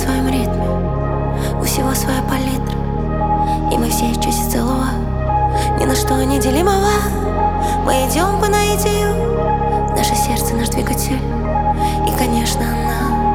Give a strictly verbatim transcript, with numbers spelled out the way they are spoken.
своем ритме, у всего своя палитра, и мы все части целого, ни на что не делимого. Мы идем по наитию, наше сердце наш двигатель, и, конечно, она